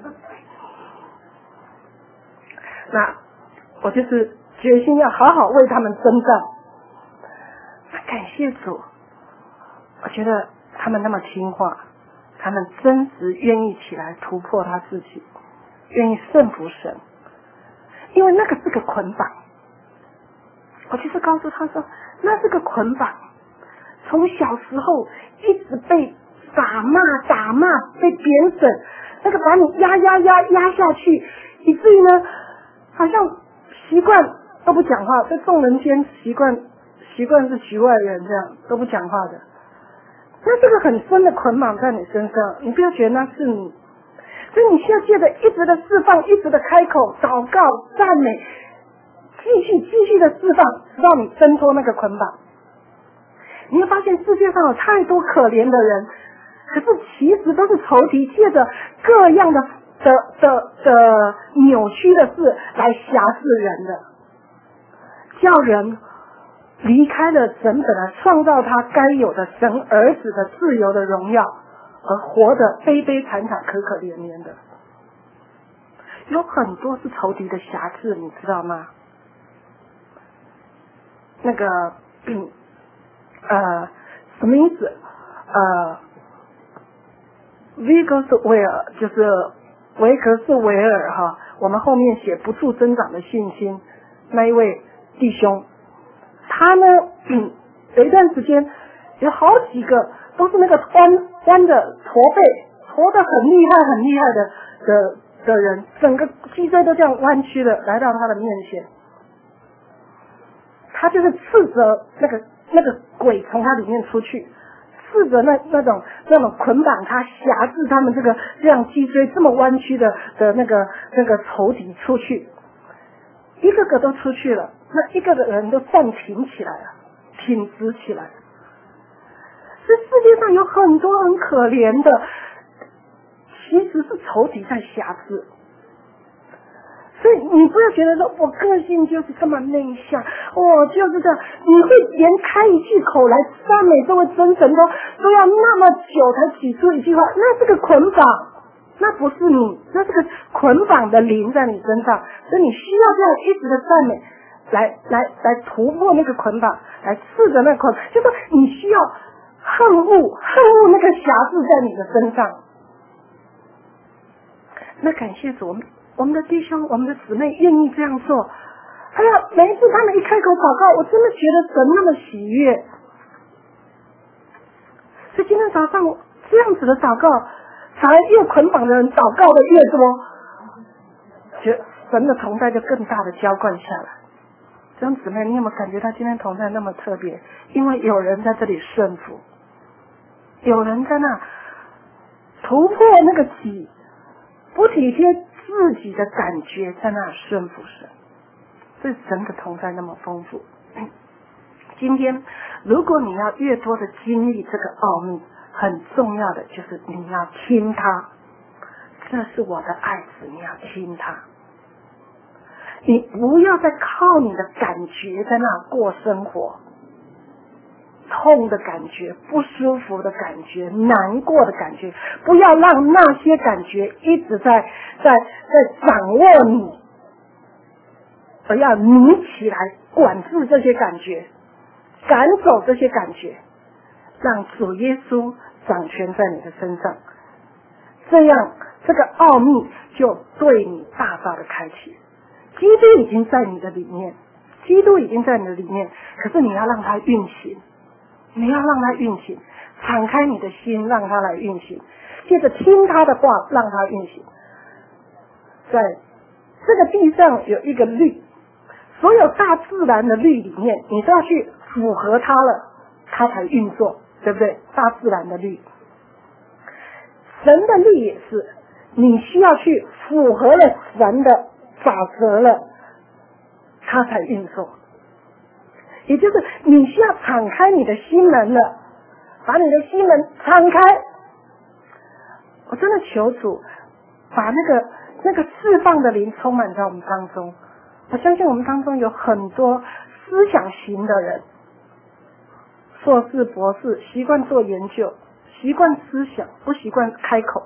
那我就是决心要好好为他们征战。感谢主，我觉得他们那么听话，他们真实愿意起来突破他自己，愿意顺服神。因为那个是个捆绑，我就是告诉他说，那是个捆绑。从小时候一直被打骂，被贬损，那个把你压下去，以至于呢，好像习惯都不讲话，在众人间习惯是局外人，这样都不讲话的。那这个很深的捆绑在你身上，你不要觉得那是你。所以你需要借着一直的释放，一直的开口祷告赞美，继续的释放，直到你挣脱那个捆绑。你会发现世界上有太多可怜的人，可是其实都是仇敌借着各样的扭曲的事来辖制人的，叫人离开了神本来创造他该有的神儿子的自由的荣耀，而活得悲悲惨惨可可怜怜的。有很多是仇敌的辖制，你知道吗？那个什么意思？ 维格斯维尔就是维格斯维尔哈，我们后面写不住增长的信心那一位弟兄，他呢有一段时间有好几个都是那个弯的驼背，驼得很厉害的人，整个脊椎都这样弯曲的来到他的面前，他就是斥责那个鬼从他里面出去，斥责那种捆绑他辖制他们这样脊椎这么弯曲的那个仇敌出去，一个个都出去了，那一个个人都站挺起来了，挺直起来了。这世界上有很多很可怜的，其实是仇敌在辖制。所以你不要觉得说我个性就是这么内向，我就是这样，你会连开一句口来赞美这位真神都要那么久才挤出一句话，那这个捆绑，那不是你，那这个捆绑的灵在你身上，所以你需要这样一直的赞美来突破那个捆绑，来刺着那个捆绑，就说你需要恨恶那个辖制在你的身上。那感谢主，我们的弟兄我们的姊妹愿意这样做，哎呀，每一次他们一开口祷告，我真的觉得神那么喜悦。所以今天早上这样子的祷告，反而越捆绑的人祷告的越多，神的同在就更大的浇灌下来。弟兄姊妹，你有没有感觉到今天同在那么特别？因为有人在这里顺服，有人在那突破那个己，不体贴自己的感觉，在那顺服神，所以神的同在那么丰富。今天如果你要越多的经历这个奥秘，很重要的就是你要听他，这是我的爱子，你要听他，你不要再靠你的感觉在那过生活，痛的感觉，不舒服的感觉，难过的感觉，不要让那些感觉一直在掌握你，而要你起来管制这些感觉，赶走这些感觉，让主耶稣掌权在你的身上，这样这个奥秘就对你大大的开启。基督已经在你的里面，基督已经在你的里面，可是你要让它运行，你要让它运行，敞开你的心，让它来运行，接着听他的话，让它运行。在这个地上有一个律，所有大自然的律里面，你都要去符合它了，它才运作，对不对？大自然的律，神的律也是，你需要去符合了神的法则了，它才运作。也就是你需要敞开你的心门了，把你的心门敞开。我真的求主把那个释放的灵充满在我们当中。我相信我们当中有很多思想型的人，硕士博士，习惯做研究，习惯思想，不习惯开口。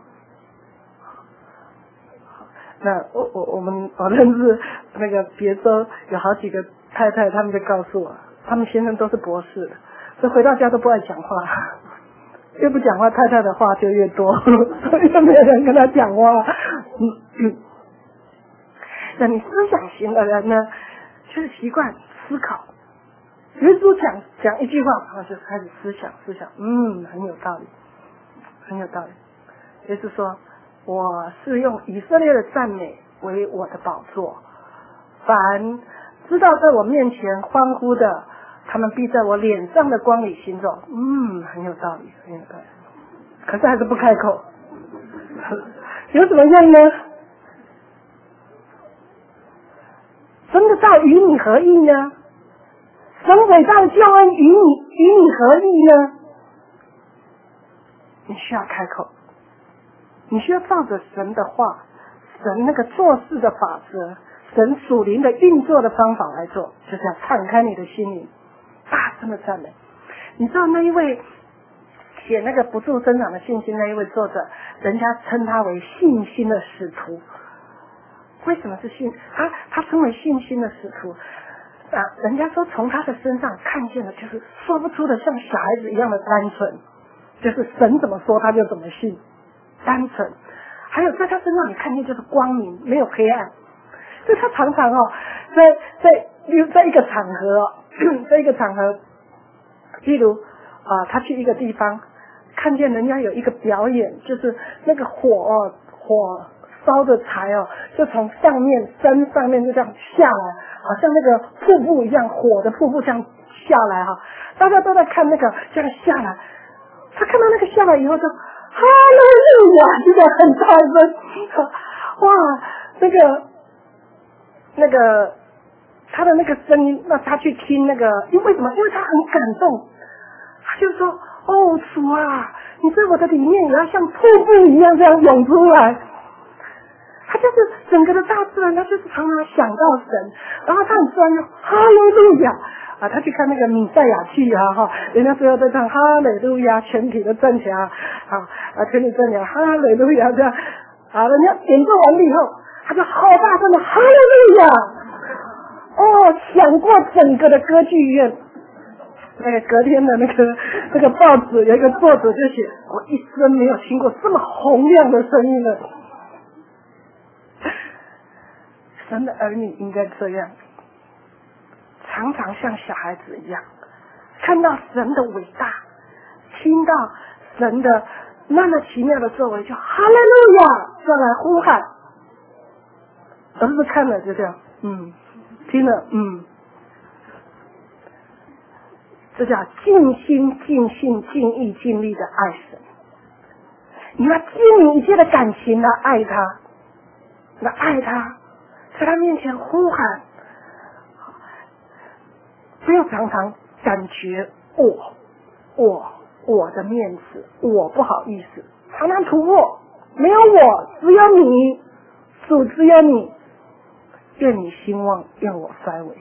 那我认识那个别州有好几个太太，他们就告诉我，他们先生都是博士的，所以回到家都不爱讲话，越不讲话，太太的话就越多，所以就没有人跟他讲话。那你思想型的人呢，就是习惯思考。耶稣讲一句话，然后就开始思想，很有道理，很有道理。耶稣说，我是用以色列的赞美为我的宝座，凡知道在我面前欢呼的，他们必在我脸上的光里行走。很有道理，很有道理。可是还是不开口，有什么用呢？神的道与你何异呢？神伟大的救恩与你何异呢？你需要开口，你需要照着神的话，神那个做事的法则，神属灵的运作的方法来做，就是要敞开你的心灵，大声的赞美。你知道那一位写那个不住增长的信心那一位作者，人家称他为信心的使徒。为什么是他称为信心的使徒啊？人家说从他的身上看见的就是说不出的像小孩子一样的单纯，就是神怎么说他就怎么信， 单纯，还有在他身上你看见就是光明，没有黑暗。所以他常常在一个场合在一个场合，例如他去一个地方，看见人家有一个表演，就是那个火烧的柴就从山上面就这样下来，好像那个瀑布一样，火的瀑布这样下来大家都在看那个这样下来。他看到那个下来以后就哈利路亚，这个很大声，哇，那个他的那个声音，那他去听那个，因为什么？因为他很感动，他就说：“哦，主啊，你在我的里面也要像瀑布一样这样涌出来。”他就是整个的大自然，他就是常常想到神，然后他很自然就哈利路亚他去看那个米赛亚剧人家最后在唱哈利路亚，全体都站起来全体站起来哈利路亚这样人家演奏完了以后，他就好大声的哈利路亚响过整个的歌剧院。那个隔天的那个报纸有一个作者就写：“我一生没有听过这么洪亮的声音了。”神的儿女应该这样，常常像小孩子一样，看到神的伟大，听到神的那么奇妙的作为，就哈利路亚，就来呼喊，而不是看了就这样，听了，这叫尽心、尽性、尽意、尽力的爱神。你要尽你一切的感情来爱他，来爱他，在他面前呼喊，不要常常感觉我的面子，我不好意思，常常突破，没有我，只有你，主只有你，愿你兴旺，愿我衰微。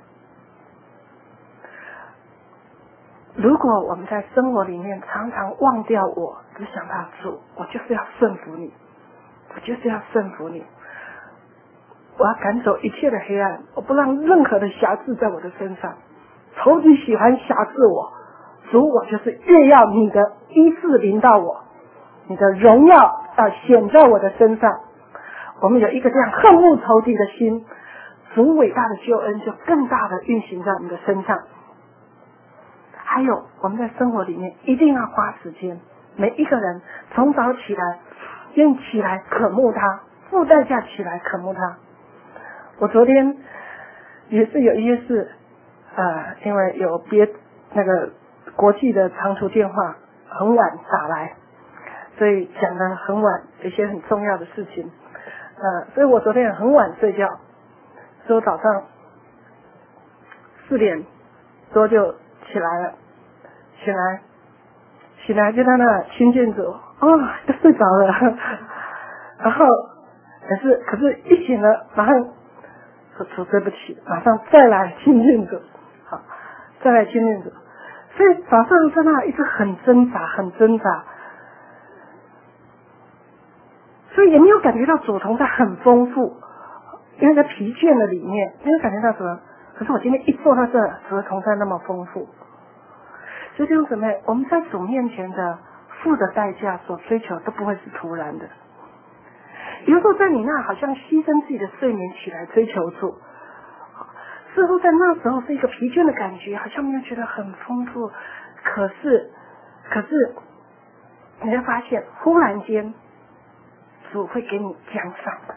如果我们在生活里面常常忘掉我，只想到主，我就是要顺服你，我就是要顺服你，我要赶走一切的黑暗，我不让任何的瑕疵在我的身上。仇敌喜欢瑕疵我，主，我就是越要你的医治临到我，你的荣耀显在我的身上。我们有一个这样恨恶仇敌的心，主伟大的救恩就更大的运行在我们的身上。还有我们在生活里面一定要花时间，每一个人从早起来愿意起来渴慕他，付代价起来渴慕他。我昨天也是有一些事因为有那个国际的长途电话很晚打来，所以讲得很晚，有一些很重要的事情所以我昨天很晚睡觉，所以我早上4点多就起来了，醒来就在那亲近主就睡着了然后可是一醒了马上说主对不起，马上再来亲近主，再来亲近主。所以早上在那一直很挣扎，所以也没有感觉到主同在很丰富，因为在疲倦的里面没有感觉到主。可是我今天一坐到这，主的同在那么丰富。所以弟兄姊妹，我们在主面前的付的代价所追求都不会是突然的。有时候在你那好像牺牲自己的睡眠起来追求主，似乎在那时候是一个疲倦的感觉，好像没有觉得很丰富。可是你会发现忽然间主会给你奖赏的。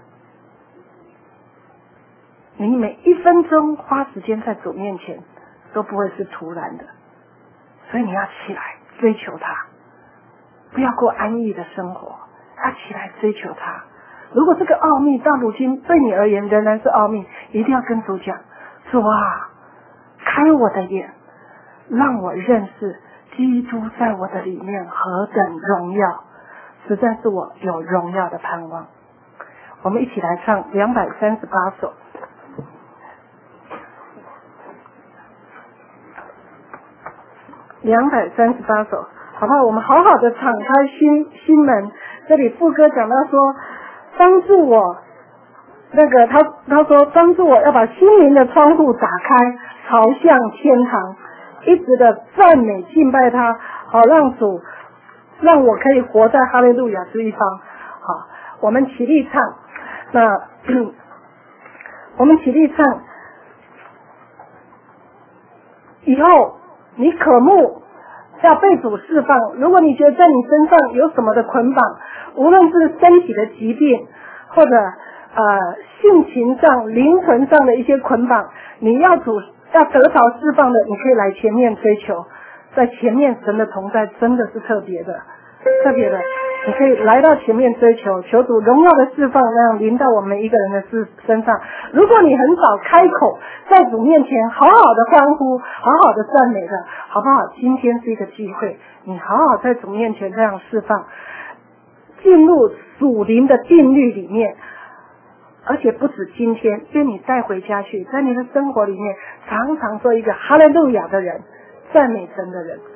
你每1分钟花时间在主面前都不会是突然的，所以你要起来追求他，不要过安逸的生活，要起来追求他。如果这个奥秘到如今对你而言仍然是奥秘，一定要跟主讲，主啊，开我的眼，让我认识基督在我的里面何等荣耀，实在是我有荣耀的盼望。我们一起来唱238首。238首，好不好？我们好好的敞开心门。这里副歌讲到说，帮助我，他说帮助我要把心灵的窗户打开，朝向天堂，一直的赞美敬拜他，好让主让我可以活在哈利路亚这一方。好，我们起立唱，那我们起立唱，以后你渴慕要被主释放，如果你觉得在你身上有什么的捆绑，无论是身体的疾病，或者性情上、灵魂上的一些捆绑，你要得着释放的，你可以来前面追求，在前面神的同在真的是特别的，你可以来到前面追求，求主荣耀的释放，那样临到我们一个人的身上。如果你很少开口在主面前好好的欢呼，好好的赞美的，好不好？今天是一个机会，你好好在主面前这样释放，进入属灵的定律里面。而且不止今天，因为你带回家去，在你的生活里面常常做一个哈利路亚的人，赞美神的人。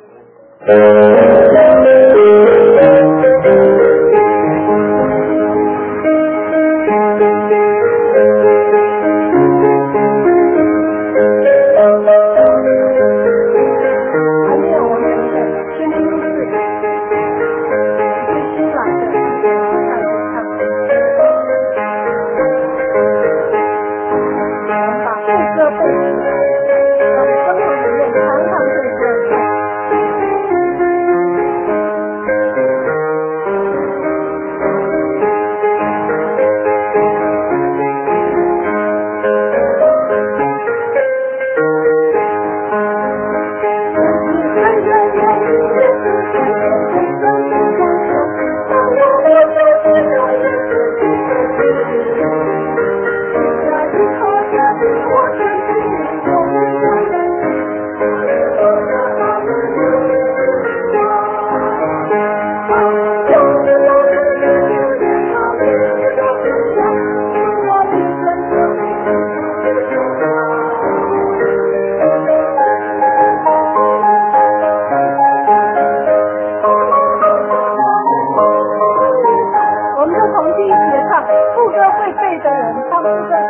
还没有，我们现在都是新来的，把副歌背起来，在生活里面常常会说。我们就从第一节唱，副歌会背的人唱副歌。